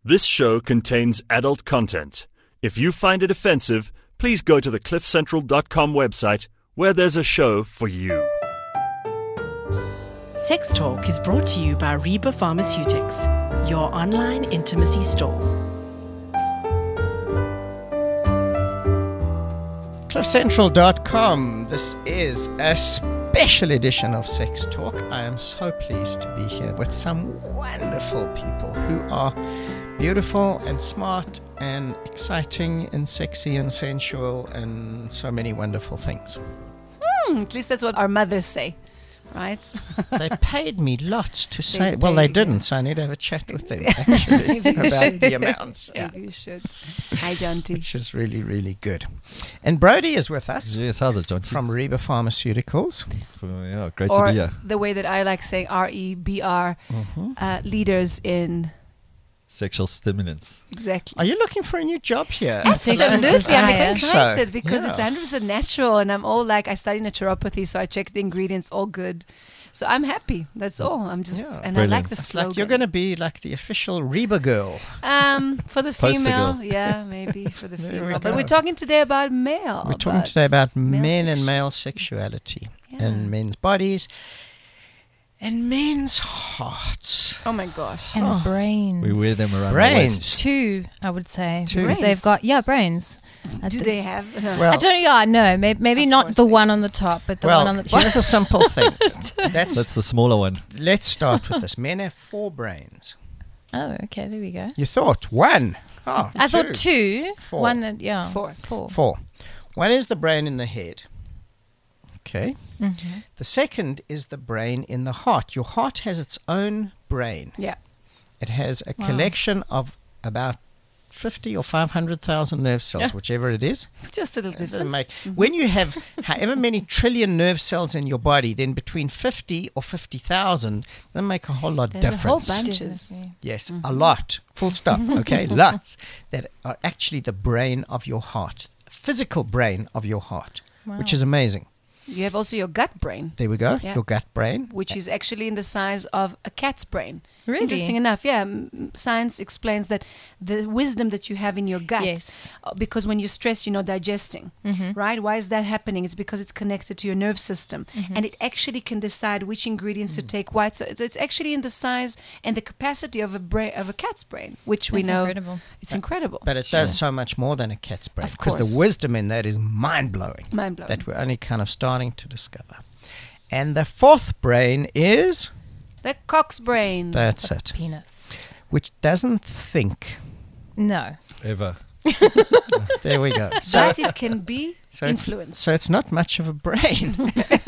This show contains adult content. If you find it offensive, please go to the cliffcentral.com website where there's a show for you. Sex Talk is brought to you by Reba Pharmaceutics, your online intimacy store. cliffcentral.com. This is a special edition of Sex Talk. I am so pleased to be here with some wonderful people who are beautiful and smart and exciting and sexy and sensual and so many wonderful things. At least that's what our mothers say, right? They paid me lots to say. They Well, they paid, didn't, so I need to have a chat with them actually about the amounts. Yeah. Maybe you should. Hi, John T. Which is really, really good. And Brody is with us Yes, how's it, John? from Reba Pharmaceuticals. Yeah, great Or to be here. the way that I like saying REBR, leaders in... Sexual stimulants. Exactly. Are you looking for a new job here? Absolutely. I'm I think excited so. because it's Yeah. 100% natural, and I'm all like, I study naturopathy, so I check the ingredients, all good. So I'm happy. That's all. I'm just, Yeah. and I like Brilliant. the It's slogan. like you're going to be like the official Reba girl. For the Poster female, girl. yeah, maybe for the There we female. go. But we're talking today about male. We're talking today about men and sex- male sexuality Yeah. and men's bodies and men's hearts. Oh my gosh. And brains. We wear them around Brains. the waist. Two, I would say. Two. Because they've got, brains. Do they have? Well, I don't know, no, maybe Of not course the they one do. on the top, but the well, one on the here's bottom. the simple thing. That's the smaller one. Let's start with this. Men have 4 brains. Oh, okay, there we go. You thought 1. Oh, I thought 2. 4. One, Four. 4. One is the brain in the head. Okay. Mm-hmm. The second is the brain in the heart. Your heart has its own brain. Yeah. It has a Wow. collection of about 50 or 500,000 nerve cells, whichever it is. Just a little It doesn't difference. make, when you have however many trillion nerve cells in your body, then between 50 or 50,000, doesn't make a whole lot There's a whole difference. bunches. Yes, a lot. Full stop. Okay, lots that are actually the brain of your heart, physical brain of your heart, which is amazing. You have also your gut brain, There we go. Yeah. Your gut brain. which is actually in the size of a cat's brain. Really? Interesting enough, yeah. Science explains that the wisdom that you have in your gut, Yes. because when you stress, you're not digesting, right? Why is that happening? It's because it's connected to your nerve system, and it actually can decide which ingredients to take. Why? So it's actually in the size and the capacity of a cat's brain, which we That's know incredible. it's incredible. But it does so much more than a cat's brain. Of Because course. the wisdom in that is mind-blowing. Mind-blowing. That we're only kind of starting to discover. And the 4th brain is, The cock's brain. that's it, Penis. which doesn't think. No. Ever. There we go. But it can be So influenced. So it's not much of a brain.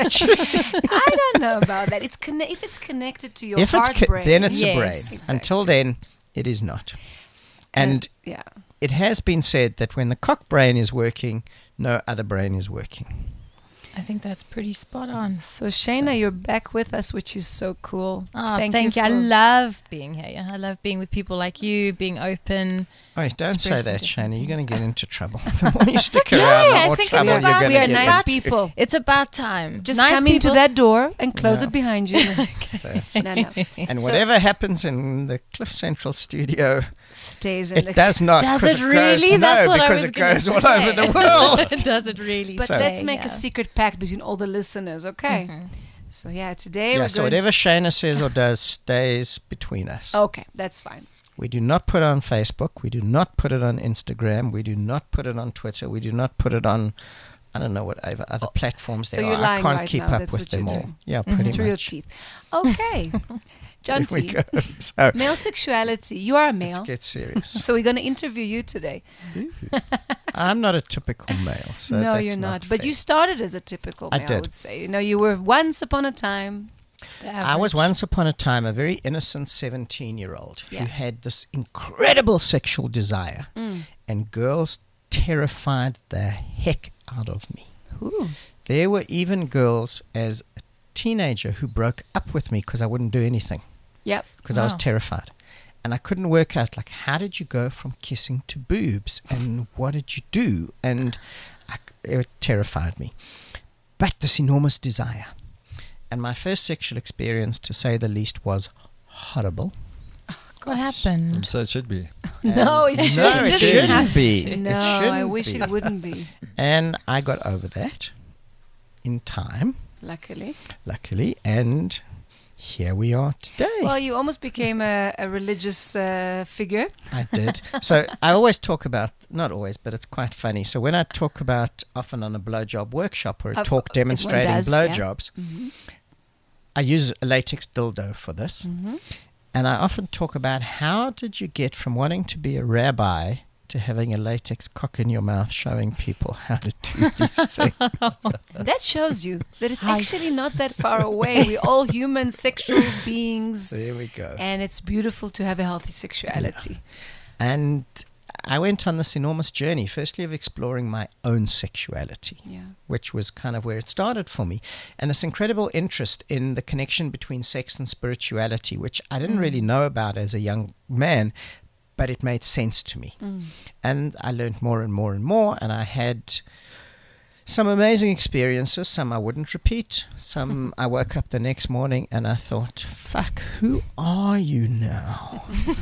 I don't know about that. If it's connected to your If it's heart brain, then it's a Yes. brain. Exactly. Until then, it is not. And yeah. it has been said that when the cock brain is working, no other brain is working. I think that's pretty spot on. So Shayna, you're back with us, which is so cool. Oh, Thank thank you. I for- love being here. Yeah, I love being with people like you, being open. Oh, don't say that, Expressing Shana. You're going to get into trouble. The more you stick okay. around, the I more think it's trouble you're about- going We to are get nice into. people. It's about time. Just nice come into people. that door and close Yeah. it behind you. That's No, no. And So- whatever happens in the Cliff Central studio, Stays in it the... does not. Does 'cause it goes, really? no, That's what I because was it gonna goes all say. over the world. Does it really? But So- let's make yeah. a secret pact between all the listeners, okay? So yeah, today Yeah, we're so going whatever Shana says or does stays between us. Okay, that's fine. We do not put it on Facebook. We do not put it on Instagram. We do not put it on Twitter. We do not put it on, I don't know what other platforms So there you're are. I lying can't right keep now. up That's with what them you're all. doing. Yeah, pretty Through your much. teeth. Okay. John There we T. go. So Male sexuality. You are a let's male. get serious. So we're going to interview you today. I'm not a typical male, so No, that's you're not. But fair. you started as a typical I male, I did. would say. You know, you were once upon a time. I was once upon a time a very innocent 17-year-old Yeah. who had this incredible sexual desire, and girls terrified the heck out of me. Ooh. There were even girls as a teenager who broke up with me because I wouldn't do anything, Yep. because I was Wow. terrified. And I couldn't work out, like, how did you go from kissing to boobs? And what did you do? And it terrified me. But this enormous desire. And my first sexual experience, to say the least, was horrible. What happened? So it should be. No, it No, it shouldn't. shouldn't be. It No, I shouldn't wish be. it wouldn't be. And I got over that in time, Luckily. and here we are today. Well, you almost became a religious figure. I did. So I always talk about, not always, but it's quite funny. So when I talk about, often on a blowjob workshop or a talk demonstrating blowjobs, I use a latex dildo for this. And I often talk about how did you get from wanting to be a rabbi to having a latex cock in your mouth showing people how to do these things. That shows you that it's actually not that far away. We're all human sexual beings. There we go. And it's beautiful to have a healthy sexuality. Yeah. And I went on this enormous journey, firstly of exploring my own sexuality, which was kind of where it started for me. And this incredible interest in the connection between sex and spirituality, which I didn't really know about as a young man, but it made sense to me. And I learned more and more and more, and I had some amazing experiences. Some I wouldn't repeat. Some I woke up the next morning and I thought, fuck, who are you now?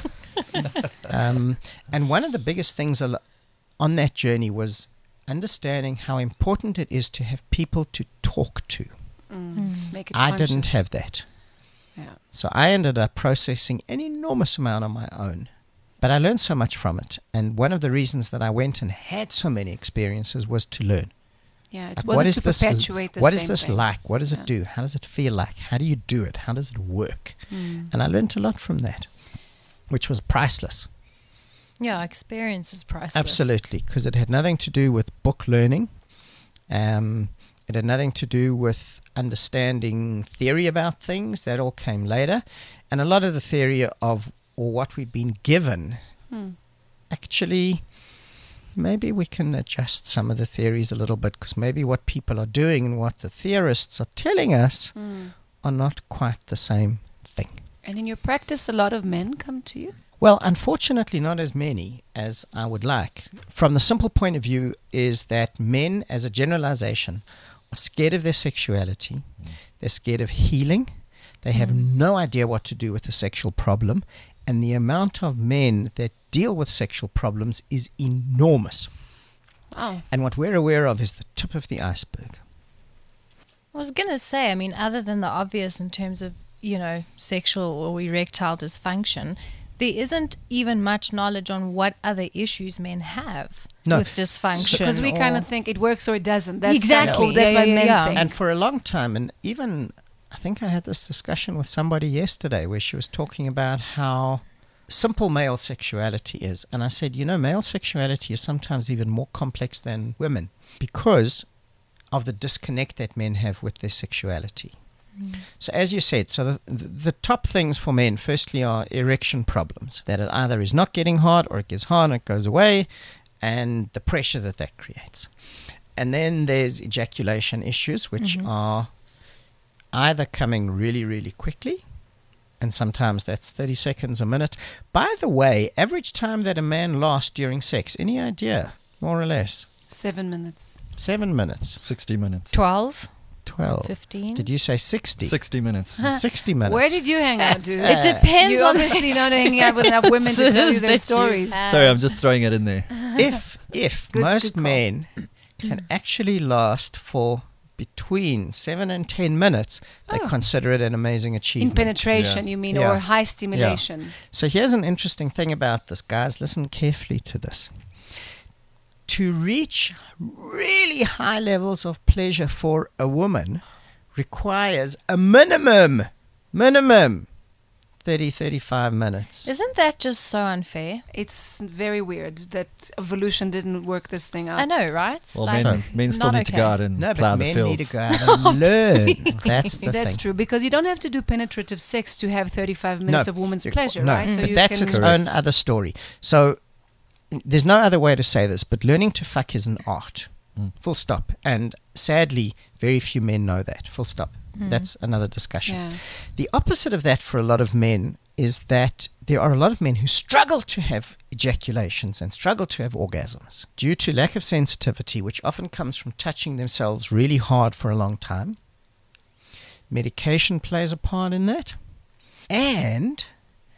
And one of the biggest things on that journey was understanding how important it is to have people to talk to. Make it I conscious. didn't have that. Yeah. So I ended up processing an enormous amount on my own. But I learned so much from it. And one of the reasons that I went and had so many experiences was to learn. Yeah, it Like, wasn't to perpetuate the What same is this thing. like? What does it do? How does it feel like? How do you do it? How does it work? And I learned a lot from that, which was priceless. Yeah, experience is priceless. Absolutely, because it had nothing to do with book learning. It had nothing to do with understanding theory about things. That all came later. And a lot of the theory of or what we've been given, actually, maybe we can adjust some of the theories a little bit, because maybe what people are doing and what the theorists are telling us are not quite the same thing. And in your practice, a lot of men come to you? Well, unfortunately, not as many as I would like. From the simple point of view is that men, as a generalization, are scared of their sexuality. They're scared of healing. They have no idea what to do with a sexual problem. And the amount of men that deal with sexual problems is enormous. Oh. And what we're aware of is the tip of the iceberg. I was going to say, I mean, other than the obvious in terms of, sexual or erectile dysfunction, there isn't even much knowledge on what other issues men have with dysfunction. Because we kind of think it works or it doesn't. That's Exactly. That's my men thing. And for a long time, and even I think I had this discussion with somebody yesterday where she was talking about how simple male sexuality is. And I said, male sexuality is sometimes even more complex than women because of the disconnect that men have with their sexuality. So as you said, so the top things for men, firstly, are erection problems. That it either is not getting hard or it gets hard and it goes away, and the pressure that creates. And then there's ejaculation issues, which are either coming really, really quickly, and sometimes that's 30 seconds a minute. By the way, average time that a man lasts during sex, any idea, more or less? 7 minutes. 7 minutes. 60 minutes. 12, 12. 15. Did you say 60? 60 minutes. 60 minutes. Where did you hang out, dude? It depends You on obviously not hanging out with enough women to tell you their that you stories. have. Sorry, I'm just throwing it in there. If Good most call. men can actually last for between 7 and 10 minutes, they consider it an amazing In achievement. penetration, Yeah. you mean, Yeah. or high stimulation. So here's an interesting thing about this, guys. Listen carefully to this. To reach really high levels of pleasure for a woman requires a minimum 30, 35 minutes. Isn't that just so unfair? It's very weird that evolution didn't work this thing out. I know, right? Well, Like, men still not need to okay. go out and No, plow but the men fields. need to go out and learn. That's the That's thing. true, because you don't have to do penetrative sex to have 35 minutes of woman's pleasure, no, right? So but you that's can its Correct. own other story. So there's no other way to say this, but learning to fuck is an art. Full stop. And sadly, very few men know that. Full stop. That's another discussion. Yeah. The opposite of that for a lot of men is that there are a lot of men who struggle to have ejaculations and struggle to have orgasms due to lack of sensitivity, which often comes from touching themselves really hard for a long time. Medication plays a part in that. And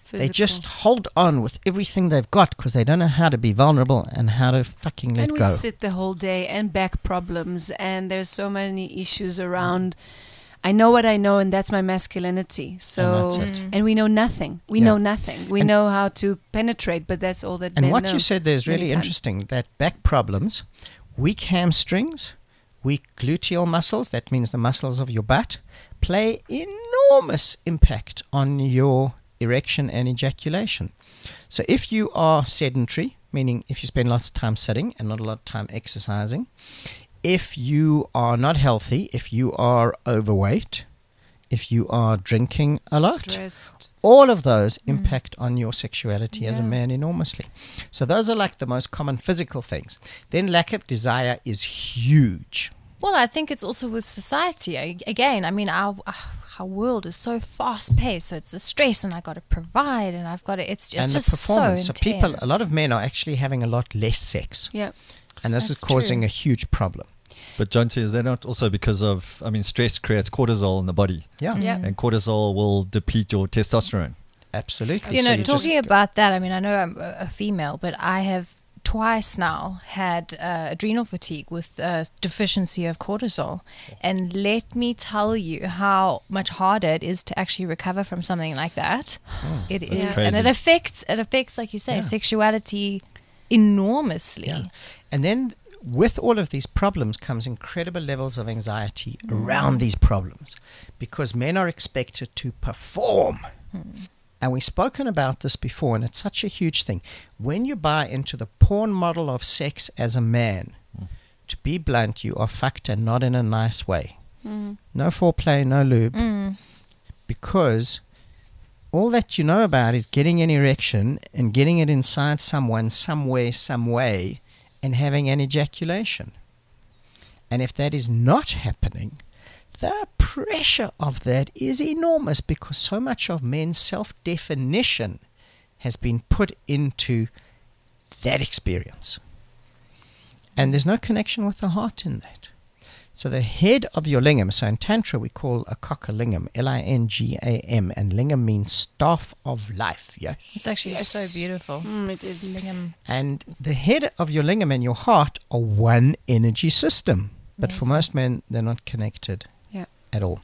They just hold on with everything they've got because they don't know how to be vulnerable and how to fucking let go. And go. we sit the whole day and back problems, and there's so many issues around. I know what I know, and that's my masculinity. So, And that's it. and we know nothing. We know nothing. We know how to penetrate, but that's all that men know. And what you said there is many really times. interesting, that back problems, weak hamstrings, weak gluteal muscles, that means the muscles of your butt, play enormous impact on your erection and ejaculation. So if you are sedentary, meaning if you spend lots of time sitting and not a lot of time exercising, if you are not healthy, if you are overweight, if you are drinking a lot, Stressed. all of those impact on your sexuality as a man enormously. So those are like the most common physical things. Then lack of desire is huge. Well, I think it's also with society. Again, I mean, our world is so fast paced. So it's the stress, and I got to provide, and I've got to. It's And just the performance. so So people, intense. a lot of men are actually having a lot less sex. Yeah. And this That's is causing true. a huge problem. But John, is that not also because of, stress creates cortisol in the body, Yeah, Yeah. and cortisol will deplete your testosterone. absolutely. You So know, you talking just- about that, I mean, I know I'm a female, but I have twice now had adrenal fatigue with deficiency of cortisol. And let me tell you how much harder it is to actually recover from something like that. It is. That's And crazy. it affects, like you say, Yeah. sexuality enormously. Yeah. And then with all of these problems comes incredible levels of anxiety around these problems because men are expected to perform. And we've spoken about this before, and it's such a huge thing. When you buy into the porn model of sex as a man, to be blunt, you are fucked, and not in a nice way. No foreplay, no lube. Because all that you know about is getting an erection and getting it inside someone somewhere, some way, and having an ejaculation. And if that is not happening, the pressure of that is enormous because so much of men's self-definition has been put into that experience. And there's no connection with the heart in that. So the head of your lingam, so in Tantra we call a cock a lingam, Lingam, and lingam means staff of life, yes? It's actually so beautiful. It is. Lingam. And the head of your lingam and your heart are one energy system. But for most men, they're not connected at all.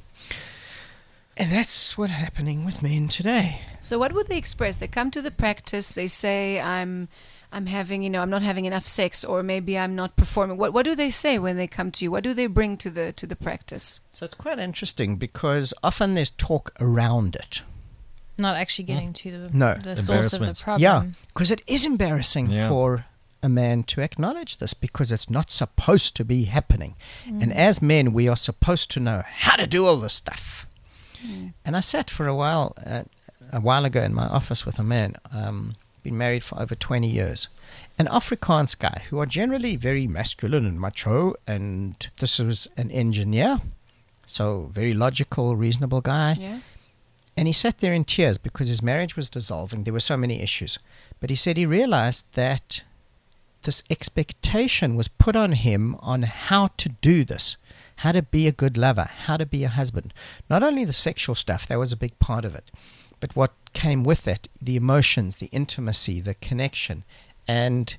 And that's what's happening with men today. So what would they express? They come to the practice. They say, I'm having, I'm not having enough sex, or maybe I'm not performing. What do they say when they come to you? What do they bring to the practice? So it's quite interesting because often there's talk around it. Not actually getting to the, No. the source of the Embarrassment. problem. Yeah, because it is embarrassing Yeah. for a man to acknowledge this because it's not supposed to be happening. And as men, we are supposed to know how to do all this stuff. And I sat for a while ago in my office with a man, been married for over 20 years, an Afrikaans guy who are generally very masculine and macho, and this was an engineer, so very logical, reasonable guy. Yeah. And he sat there in tears because his marriage was dissolving. There were so many issues. But he said he realized that this expectation was put on him on how to do this, how to be a good lover, how to be a husband. Not only the sexual stuff, that was a big part of it, but what came with it, the emotions, the intimacy, the connection, and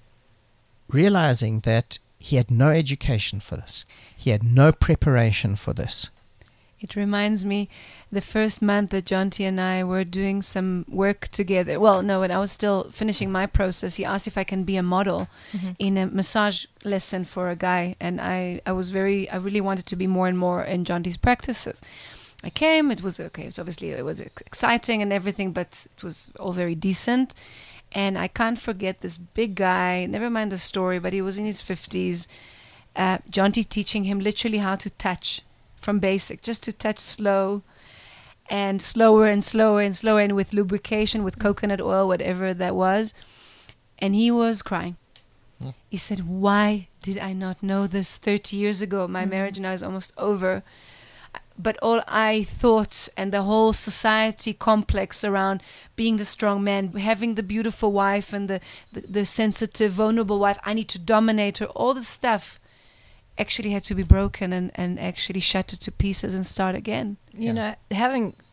realizing that he had no education for this. He had no preparation for this. It reminds me the first month that Jonty and I were doing some work together. Well, no, when I was still finishing my process, he asked if I can be a model in a massage lesson for a guy. And I really wanted to be more and more in Jonty's practices. I came, it was okay. It was exciting and everything, but it was all very decent. And I can't forget this big guy, never mind the story, but he was in his 50s. Jonty teaching him literally how to touch. From basic, just to touch slow and slower and slower and slower, and with lubrication, with coconut oil, whatever that was. And he was crying. He said, why did I not know this 30 years ago? My marriage now is almost over. But all I thought, and the whole society complex around being the strong man, having the beautiful wife and the sensitive, vulnerable wife, I need to dominate her, all the stuff actually had to be broken and actually shattered to pieces and start again. You know, having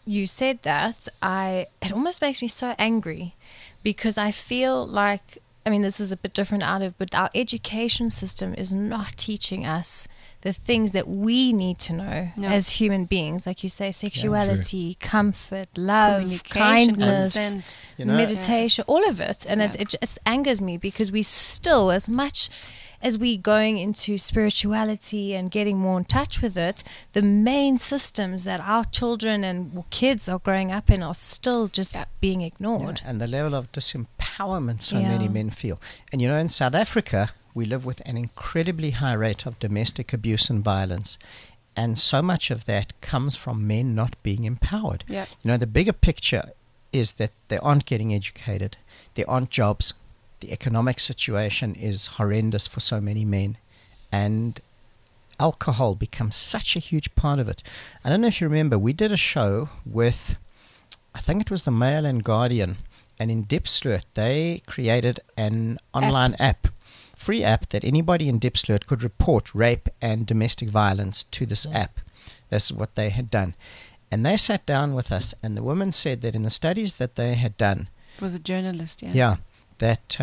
you said that, it almost makes me so angry, because I feel like, I mean, this is a bit different but our education system is not teaching us the things that we need to know as human beings. Like you say, sexuality, comfort, love, kindness, consent, meditation, all of it. And it just angers me, because we still, as much as we going into spirituality and getting more in touch with it, the main systems that our children and kids are growing up in are still just being ignored. And the level of disempowerment so many men feel. And in South Africa, we live with an incredibly high rate of domestic abuse and violence. And so much of that comes from men not being empowered. Yeah. The bigger picture is that they aren't getting educated. There aren't jobs. The economic situation is horrendous for so many men, and alcohol becomes such a huge part of it. I don't know if you remember, we did a show with, I think it was the Mail and Guardian, and in Diepsloot they created an online app, free app, that anybody in Diepsloot could report rape and domestic violence to this app. That's what they had done. And they sat down with us, and the woman said that in the studies that they had done, It was a journalist, that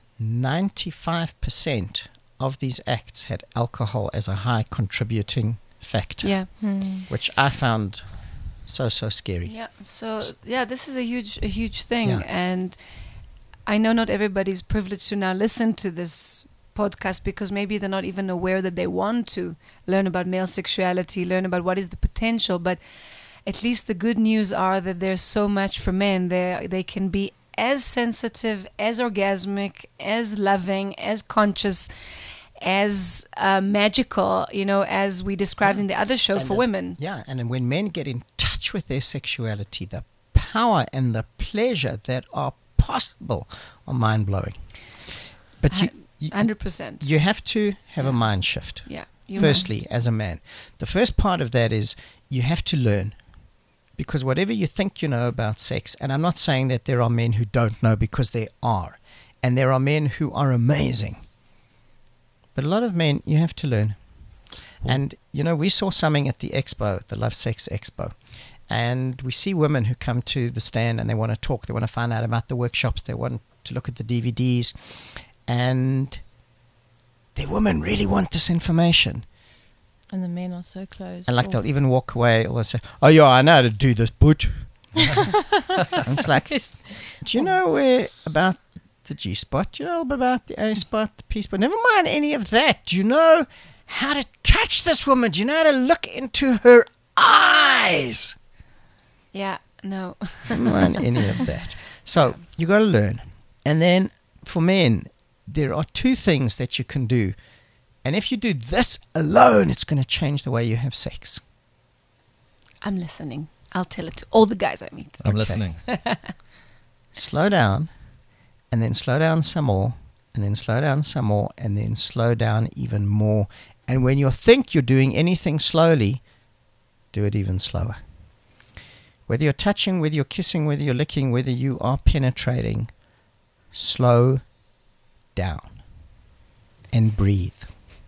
95% of these acts had alcohol as a high contributing factor. Yeah. Which I found so scary. Yeah. So this is a huge thing, Yeah. and I know not everybody's privileged to now listen to this podcast, because maybe they're not even aware that they want to learn about male sexuality, learn about what is the potential. But at least the good news are that there's so much for men. They can be as sensitive, as orgasmic, as loving, as conscious, as magical, as we described in the other show for women. Yeah, and then when men get in touch with their sexuality, the power and the pleasure that are possible are mind-blowing. But 100%. you have to have a mind shift. Yeah. Firstly, as a man. The first part of that is you have to learn. Because whatever you think you know about sex, and I'm not saying that there are men who don't know, because there are. And there are men who are amazing. But a lot of men, you have to learn. And, we saw something at the expo, the Love Sex Expo. And we see women who come to the stand and they want to talk. They want to find out about the workshops. They want to look at the DVDs. And the women really want this information. And the men are so close. And they'll even walk away or they'll say, "Oh yeah, I know how to do this, but." And it's like, do you know about the G spot? Do you know a little bit about the A spot, the P spot? Never mind any of that. Do you know how to touch this woman? Do you know how to look into her eyes? Yeah, no. Never mind any of that. So you got to learn. And then for men, there are two things that you can do. And if you do this alone, it's going to change the way you have sex. I'm listening. I'll tell it to all the guys I meet. I'm listening. Slow down, and then slow down some more, and then slow down some more, and then slow down even more. And when you think you're doing anything slowly, do it even slower. Whether you're touching, whether you're kissing, whether you're licking, whether you are penetrating, slow down and breathe.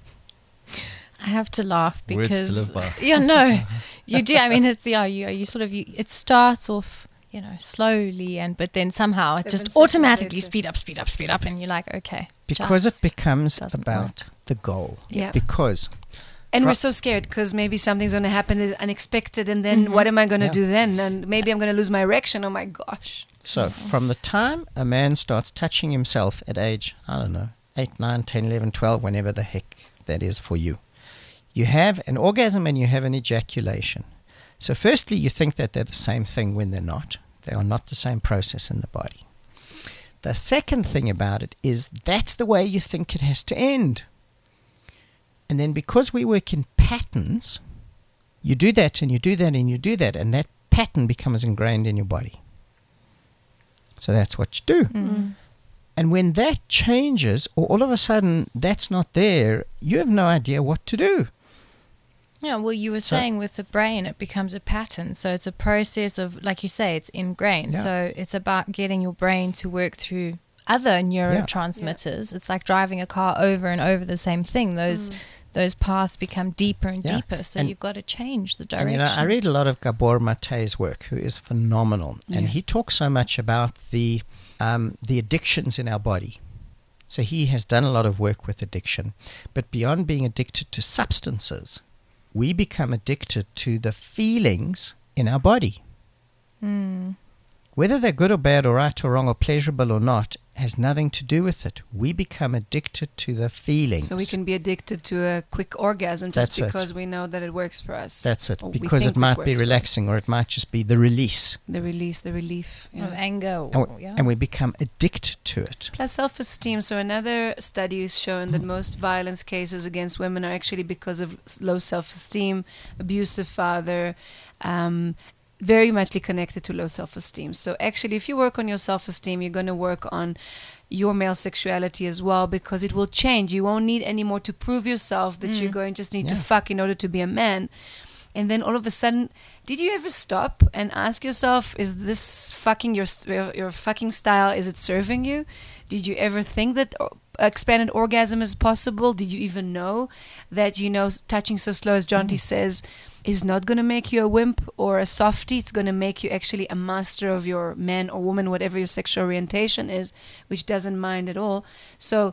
I have to laugh because Words to live by. You do. I mean, it's it starts off slowly, but then somehow it just automatically speed up, and you're like, okay, because it becomes doesn't about work. the goal. Yeah. Because And we're so scared because maybe something's going to happen that's unexpected, and then what am I going to do then? And maybe I'm going to lose my erection. Oh my gosh. So from the time a man starts touching himself at age, 8, 9, 10, 11, 12, whenever the heck that is for you, you have an orgasm and you have an ejaculation. So firstly, you think that they're the same thing when they're not. They are not the same process in the body. The second thing about it is that's the way you think it has to end. And then because we work in patterns, you do that and you do that and you do that, and that pattern becomes ingrained in your body. So that's what you do. Mm-hmm. And when that changes, or all of a sudden that's not there, you have no idea what to do. Yeah, well, you were saying with the brain, it becomes a pattern. So it's a process of, like you say, it's ingrained. Yeah. So it's about getting your brain to work through other neurotransmitters. It's like driving a car over and over the same thing. Those those paths become deeper and Yeah. deeper. So And- you've got to change the And direction. you know, I read a lot of Gabor Mate's work, who is phenomenal, and he talks so much about the addictions in our body. So he has done a lot of work with addiction, but beyond being addicted to substances, we become addicted to the feelings in our body. Whether they're good or bad or right or wrong or pleasurable or not has nothing to do with it. We become addicted to the feelings. So we can be addicted to a quick orgasm just That's it. because we know that it works for us. That's it. Or we Because think it might be works for us. relaxing, or it might just be the release. The release, the relief. of anger. And we become addicted to it. Plus self-esteem. So another study has shown that most violence cases against women are actually because of low self-esteem, abusive father, very muchly connected to low self-esteem. So actually, if you work on your self-esteem, you're going to work on your male sexuality as well, because it will change. You won't need anymore to prove yourself that you're going to just need to fuck in order to be a man. And then all of a sudden, did you ever stop and ask yourself, is this fucking your fucking style, is it serving you? Did you ever think that expanded orgasm is possible? Did you even know that, touching so slow, as Jonty says, is not going to make you a wimp or a softie? It's going to make you actually a master of your man or woman, whatever your sexual orientation is, which doesn't mind at all. So,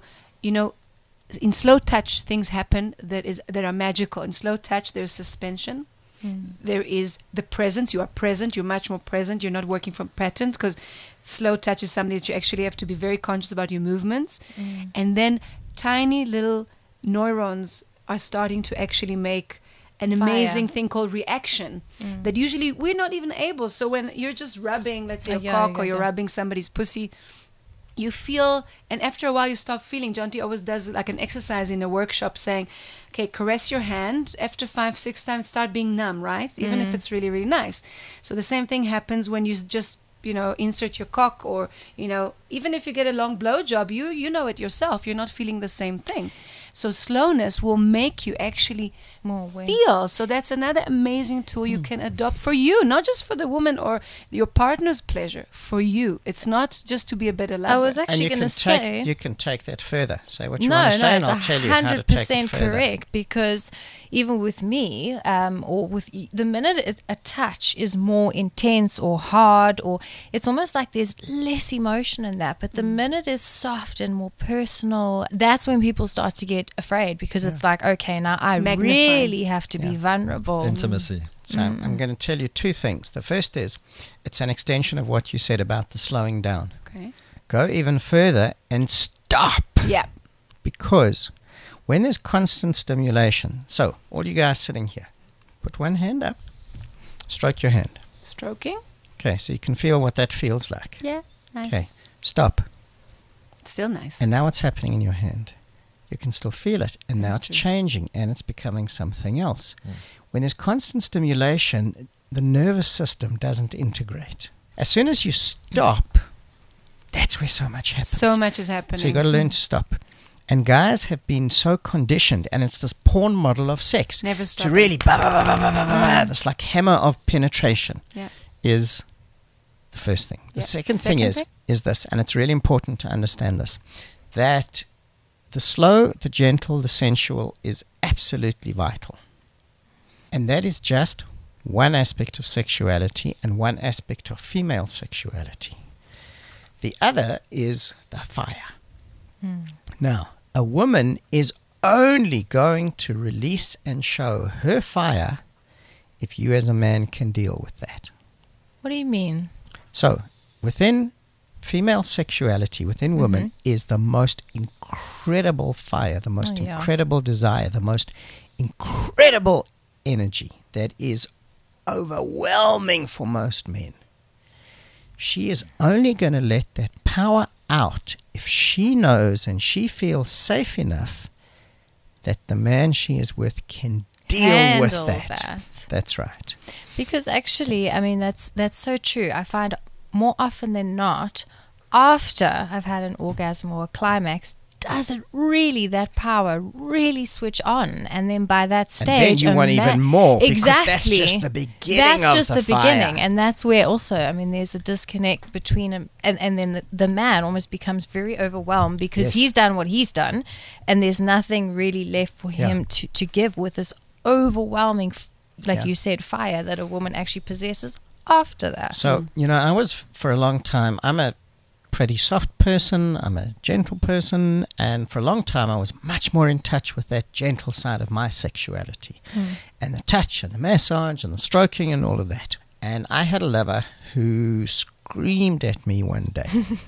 in slow touch, things happen that are magical. In slow touch, there's suspension. There is the presence. You are present. You're much more present. You're not working from patterns, because slow touch is something that you actually have to be very conscious about your movements. And then tiny little neurons are starting to actually make an amazing thing called reaction that usually we're not even able. So when you're just rubbing, let's say, a cock, or you're rubbing somebody's pussy, you feel, and after a while you stop feeling. Jonty always does like an exercise in a workshop saying, okay, caress your hand. After 5-6 times, start being numb, right? Even if it's really, really nice. So the same thing happens when you just, insert your cock, or, even if you get a long blowjob, you know it yourself. You're not feeling the same thing. So slowness will make you actually more aware. Feel. So that's another amazing tool you can adopt for you, not just for the woman or your partner's pleasure, for you. It's not just to be a better lover. I was actually going to say... You can take that further. Say what you want to say, and I'll tell you how to take it further. 100% correct, because even with me, or with the minute a touch is more intense or hard, or it's almost like there's less emotion in that, but the minute is soft and more personal, that's when people start to get afraid, because it's like, okay, now I really have to be vulnerable. Intimacy. So I'm going to tell you two things. The first is, it's an extension of what you said about the slowing down. Okay. Go even further and stop. Yeah. Because when there's constant stimulation, so all you guys sitting here, put one hand up, stroke your hand. Stroking. Okay, so you can feel what that feels like. Yeah, nice. Okay, stop. It's still nice. And now what's happening in your hand? You can still feel it, and now it's true. changing, and it's becoming something else. When there's constant stimulation, the nervous system doesn't integrate. As soon as you stop, that's where so much happens. So much is happening. So you got to learn to stop. And guys have been so conditioned, and it's this porn model of sex. Never stop. To really, this like hammer of penetration is the first thing. The second thing is this, and it's really important to understand this, that the slow, the gentle, the sensual is absolutely vital. And that is just one aspect of sexuality and one aspect of female sexuality. The other is the fire. Now, a woman is only going to release and show her fire if you as a man can deal with that. What do you mean? So, within female sexuality, within women, is the most incredible fire, the most incredible desire, the most incredible energy that is overwhelming for most men. She is only going to let that power out if she knows and she feels safe enough that the man she is with can deal with that. That's right. Because actually, I mean, that's so true. I find more often than not, after I've had an orgasm or a climax, does it really, that power really switch on? And then by that stage, and then you want even more, because exactly. that's just the beginning of the fire. beginning, and that's where also, I mean, there's a disconnect between him and then the man almost becomes very overwhelmed because Yes. he's done what he's done, and there's nothing really left for him to give with this overwhelming, like you said, fire that a woman actually possesses after that. So, I was for a long time, I'm a pretty soft person, I'm a gentle person, and for a long time I was much more in touch with that gentle side of my sexuality, and the touch and the massage and the stroking and all of that. And I had a lover who screamed at me one day,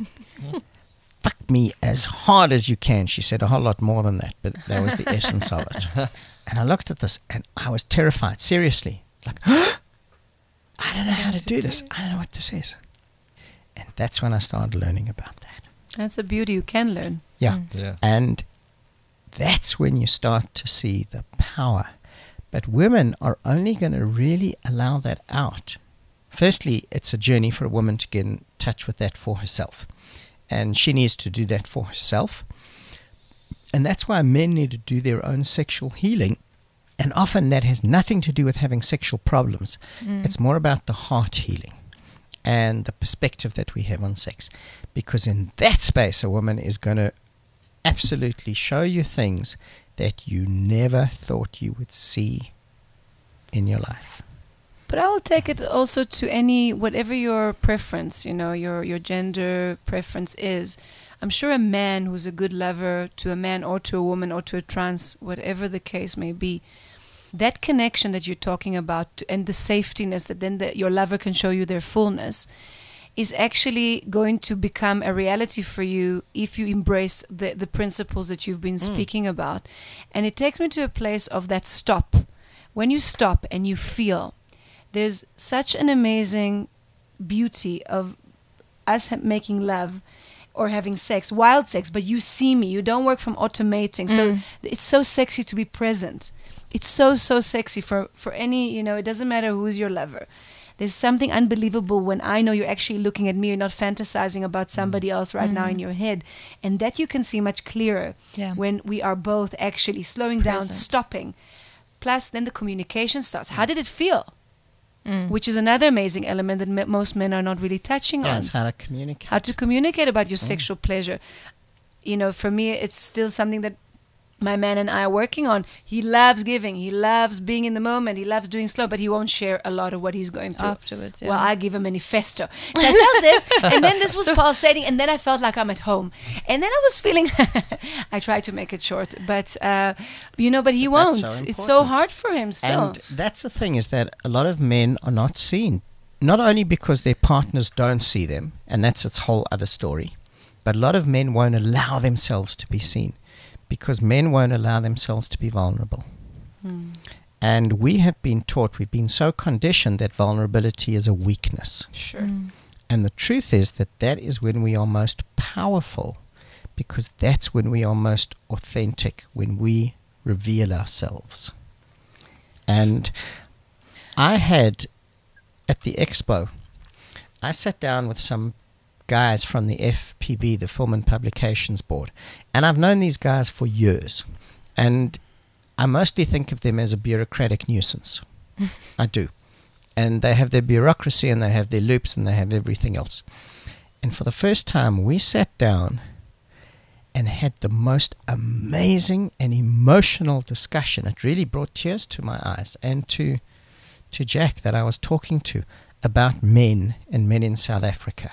fuck me as hard as you can. She said a whole lot more than that, but that was the essence of it. And I looked at this and I was terrified, seriously, like, I don't know how to do this. I don't know what this is. And that's when I started learning about that. That's a beauty. You can learn. Yeah. Yeah. And that's when you start to see the power. But women are only going to really allow that out. Firstly, it's a journey for a woman to get in touch with that for herself. And she needs to do that for herself. And that's why men need to do their own sexual healing. And often that has nothing to do with having sexual problems. It's more about the heart healing and the perspective that we have on sex. Because in that space, a woman is going to absolutely show you things that you never thought you would see in your life. But I will take it also to whatever your preference, your gender preference is. I'm sure a man who's a good lover to a man or to a woman or to a trans, whatever the case may be, that connection that you're talking about and the safetiness that then your lover can show you their fullness is actually going to become a reality for you if you embrace the principles that you've been speaking about. And it takes me to a place of that stop. When you stop and you feel, there's such an amazing beauty of us making love or having sex, wild sex, but you see me. You don't work from automating. So it's so sexy to be present. It's so sexy for any, it doesn't matter who's your lover. There's something unbelievable when I know you're actually looking at me, you're not fantasizing about somebody else right now in your head. And that you can see much clearer when we are both actually slowing down, stopping. Plus, then the communication starts. How did it feel? Which is another amazing element that most men are not really touching on. Yes, how to communicate. How to communicate about your sexual pleasure. For me, it's still something that my man and I are working on. He loves giving. He loves being in the moment. He loves doing slow, but he won't share a lot of what he's going through. Afterwards, Well, I give a manifesto. So I felt this, and then this was pulsating, and then I felt like I'm at home. And then I was feeling, I tried to make it short, but, but he won't. It's so hard for him still. And that's the thing, is that a lot of men are not seen. Not only because their partners don't see them, and that's its whole other story, but a lot of men won't allow themselves to be seen. Because men won't allow themselves to be vulnerable. And we have been taught, we've been so conditioned that vulnerability is a weakness. Sure. And the truth is that is when we are most powerful, because that's when we are most authentic, when we reveal ourselves. And I had, at the expo, I sat down with some guys from the FPB, the Film and Publications Board. And I've known these guys for years. And I mostly think of them as a bureaucratic nuisance. I do. And they have their bureaucracy and they have their loops and they have everything else. And for the first time, we sat down and had the most amazing and emotional discussion. It really brought tears to my eyes and to Jack that I was talking to about men and men in South Africa.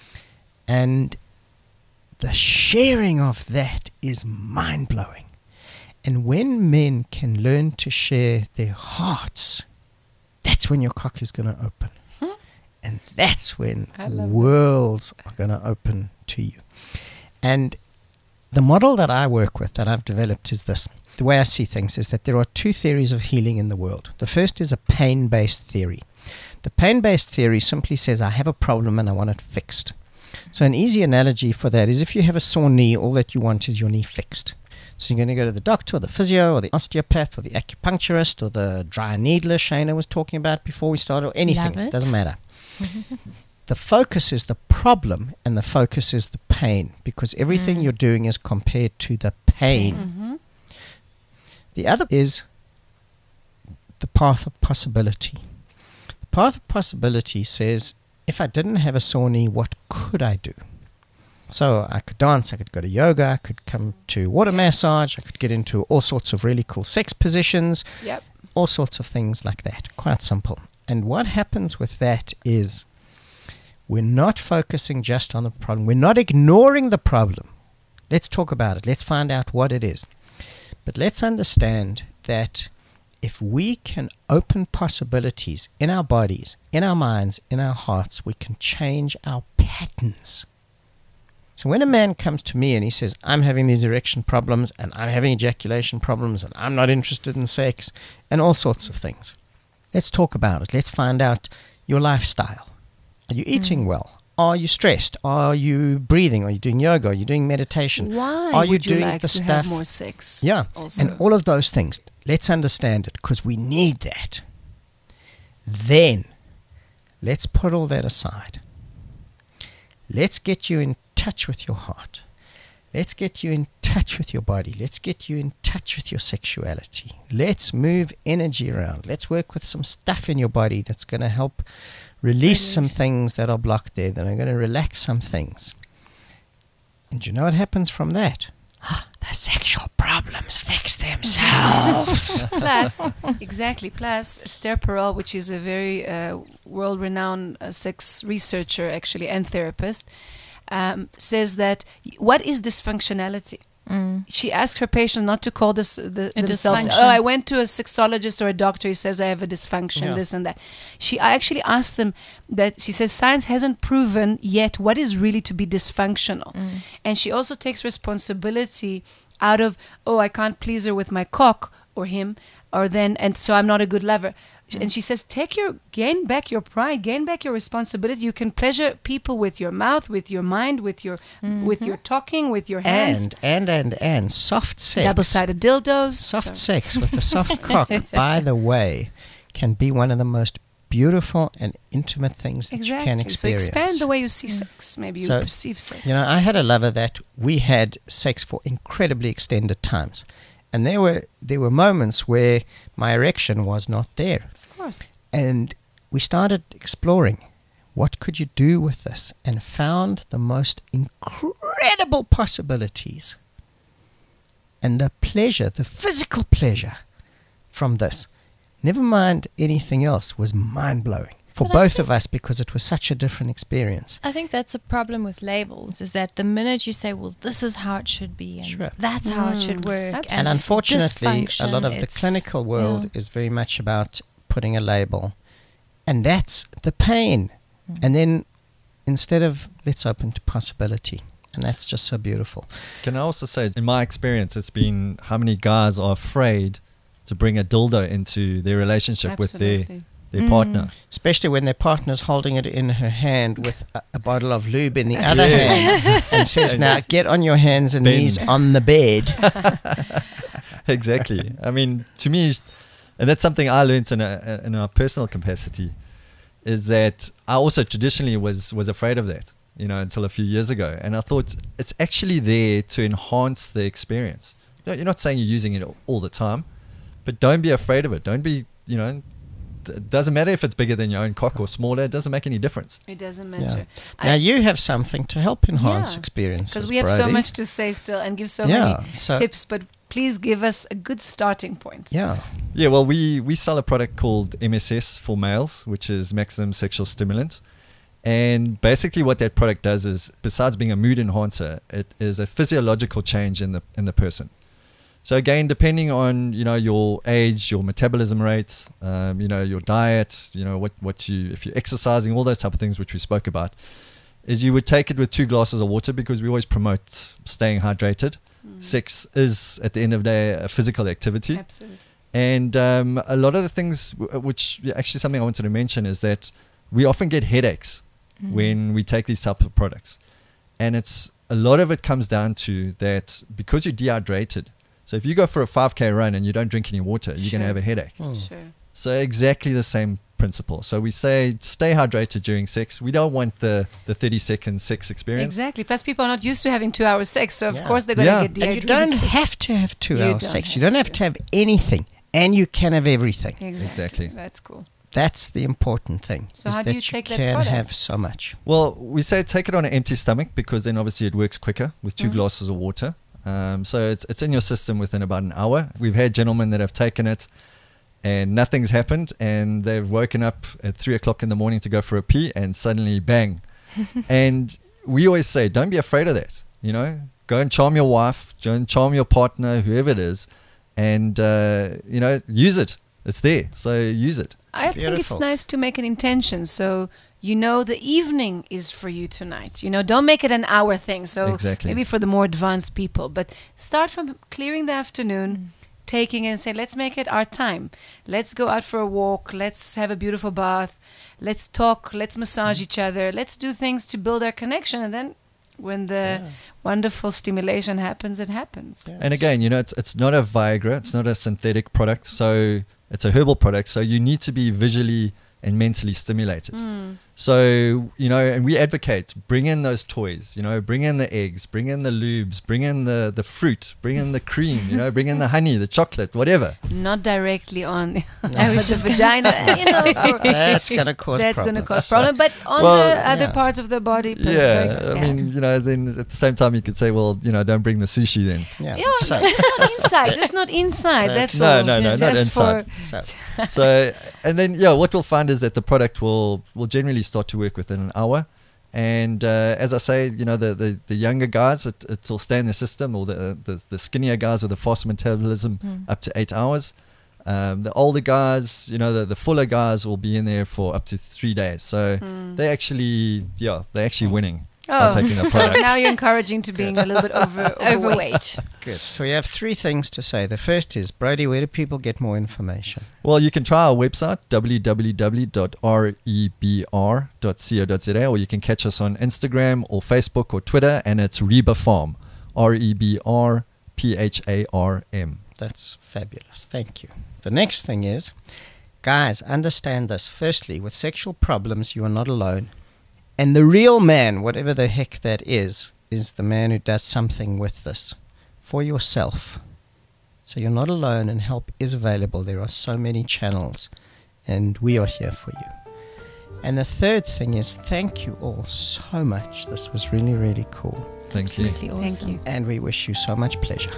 And the sharing of that is mind-blowing. And when men can learn to share their hearts, that's when your cock is going to open. And that's when worlds are going to open to you. And the model that I work with, that I've developed, is this. The way I see things is that there are two theories of healing in the world. The first is a pain-based theory. The pain-based theory simply says, I have a problem and I want it fixed. So an easy analogy for that is if you have a sore knee, all that you want is your knee fixed. So you're going to go to the doctor or the physio or the osteopath or the acupuncturist or the dry needler Shana was talking about before we started, or anything. It doesn't matter. the focus is the problem and the focus is the pain, because everything you're doing is compared to the pain. The other is the path of possibility. The path of possibility says, if I didn't have a sore knee, what could I do? So I could dance, I could go to yoga, I could come to water massage, I could get into all sorts of really cool sex positions, all sorts of things like that. Quite simple. And what happens with that is we're not focusing just on the problem. We're not ignoring the problem. Let's talk about it. Let's find out what it is. But let's understand that if we can open possibilities in our bodies, in our minds, in our hearts, we can change our patterns. So when a man comes to me and he says, I'm having these erection problems and I'm having ejaculation problems and I'm not interested in sex and all sorts of things, let's talk about it. Let's find out your lifestyle. Are you eating well? Are you stressed? Are you breathing? Are you doing yoga? Are you doing meditation? Why are you would doing you like the to stuff? have more sex? Yeah, also. and all of those things. Let's understand it, because we need that. Then, let's put all that aside. Let's get you in touch with your heart. Let's get you in touch with your body. Let's get you in touch with your sexuality. Let's move energy around. Let's work with some stuff in your body that's going to help release some things that are blocked there, that are going to relax some things. And you know what happens from that? The sexual problems fix themselves. Plus, Esther Perel, which is a very world-renowned sex researcher, actually, and therapist, says that what is dysfunctionality? She asks her patients not to call themselves, I went to a sexologist or a doctor, he says I have a dysfunction, this and that. I actually asked them that, she says science hasn't proven yet what is really to be dysfunctional. And she also takes responsibility out of, I can't please her with my cock or him, and so I'm not a good lover. And she says, gain back your pride, gain back your responsibility. You can pleasure people with your mouth, with your mind, with your talking, with your hands. And soft sex. Double-sided dildos. Soft sex with a soft cock, by the way, can be one of the most beautiful and intimate things that you can experience. So expand the way you see sex. Maybe you perceive sex. I had a lover that we had sex for incredibly extended times. And there were moments where my erection was not there. Of course. And we started exploring what could you do with this, and found the most incredible possibilities. And the pleasure, the physical pleasure from this, never mind anything else, was mind-blowing for both of us, because it was such a different experience. I think that's a problem with labels, is that the minute you say, well, this is how it should be, and that's how it should work. And unfortunately, a lot of the clinical world is very much about putting a label. And that's the pain. And then instead of, let's open to possibility. And that's just so beautiful. Can I also say, in my experience, it's been how many guys are afraid to bring a dildo into their relationship with their partner. Especially when their partner's holding it in her hand with a bottle of lube in the other hand and says, now get on your hands and knees on the bed. Exactly. I mean, to me, and that's something I learned in a personal capacity, is that I also traditionally was afraid of that, until a few years ago. And I thought it's actually there to enhance the experience. You're not saying you're using it all the time, but don't be afraid of it. Don't be, it doesn't matter if it's bigger than your own cock or smaller. It doesn't make any difference. It doesn't matter. Now you have something to help enhance experiences, because we have so much to say still and give so many tips, but please give us a good starting point. Yeah, well, we sell a product called MSS for males, which is maximum sexual stimulant. And basically what that product does is, besides being a mood enhancer, it is a physiological change in the person. So again, depending on your age, your metabolism rate, your diet, if you're exercising, all those type of things which we spoke about, is you would take it with 2 glasses of water, because we always promote staying hydrated. Sex is, at the end of the day, a physical activity. Absolutely. And a lot of the things, which actually something I wanted to mention, is that we often get headaches when we take these type of products, and a lot of it comes down to that because you're dehydrated. So if you go for a 5K run and you don't drink any water, you're going to have a headache. Sure. So exactly the same principle. So we say stay hydrated during sex. We don't want the 30-second sex experience. Exactly. Plus, people are not used to having 2 hours sex, so of Yeah. course they're going to Yeah. get And dehydrated. you don't have to have 2 You hours don't sex. have You don't have to. to have anything. And you can have everything. Exactly. That's cool. That's the important thing. So is how do that you take that can product? have so much. Well, we say take it on an empty stomach because then obviously it works quicker with 2 Mm-hmm. glasses of water. So it's in your system within about an hour. We've had gentlemen that have taken it and nothing's happened, and they've woken up at 3 o'clock in the morning to go for a pee, and suddenly bang. And we always say, don't be afraid of that. You know, go and charm your wife, go and charm your partner, whoever it is, and you know, use it. It's there, so use it. I think it's Beautiful. nice to make an intention, so you know the evening is for you tonight. You know, don't make it an hour thing. So Exactly. maybe for the more advanced people, but start from clearing the afternoon, taking it and say, let's make it our time. Let's go out for a walk. Let's have a beautiful bath. Let's talk. Let's massage each other. Let's do things to build our connection, and then when the wonderful stimulation happens, it happens. And again, you know, it's not a Viagra, it's not a synthetic product, so it's a herbal product, so you need to be visually and mentally stimulated. So, you know, and we advocate, bring in those toys, you know, bring in the eggs, bring in the lubes, bring in the fruit, bring in the cream, you know, bring in the honey, the chocolate, whatever. Not directly on I was the just vagina, you know, That's going to cause that's going to problems. cause problem. But on Well, the other yeah. parts of the body, Yeah, perfect. I mean, you know, then at the same time you could say, well, you know, don't bring the sushi then. Yeah. Yeah, So, just not inside. Just not inside. That's No, all. no, no, not Just inside. so So, and then, yeah, what we'll find is that the product will generally start to work within an hour. And as I say, you know, the younger guys, it'll stay in the system, or the skinnier guys with a fast metabolism up to 8 hours. The older guys, you know, the fuller guys will be in there for up to 3 days. So they're actually winning by taking the so product. now you're encouraging to being a little bit overweight. good. So we have 3 things to say. The first is, Brody, where do people get more information? Well, you can try our website, www.rebr.co.za, or you can catch us on Instagram or Facebook or Twitter, and it's Reba Farm, REBRPHARM. That's fabulous. Thank you. The next thing is, guys, understand this. Firstly, with sexual problems, you are not alone. And the real man, whatever the heck that is the man who does something with this for yourself. So you're not alone, and help is available. There are so many channels, and we are here for you. And the third thing is, thank you all so much. This was really, really cool. Thank you. Absolutely awesome. Thank you. And we wish you so much pleasure.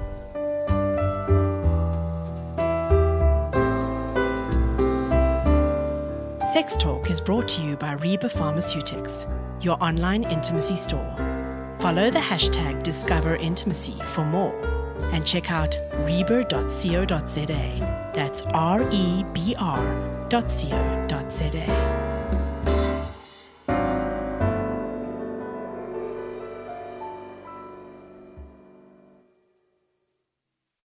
Sex Talk is brought to you by Reba Pharmaceutics, your online intimacy store. Follow the hashtag #DiscoverIntimacy for more, and check out rebr.co.za. That's REBR.co.za.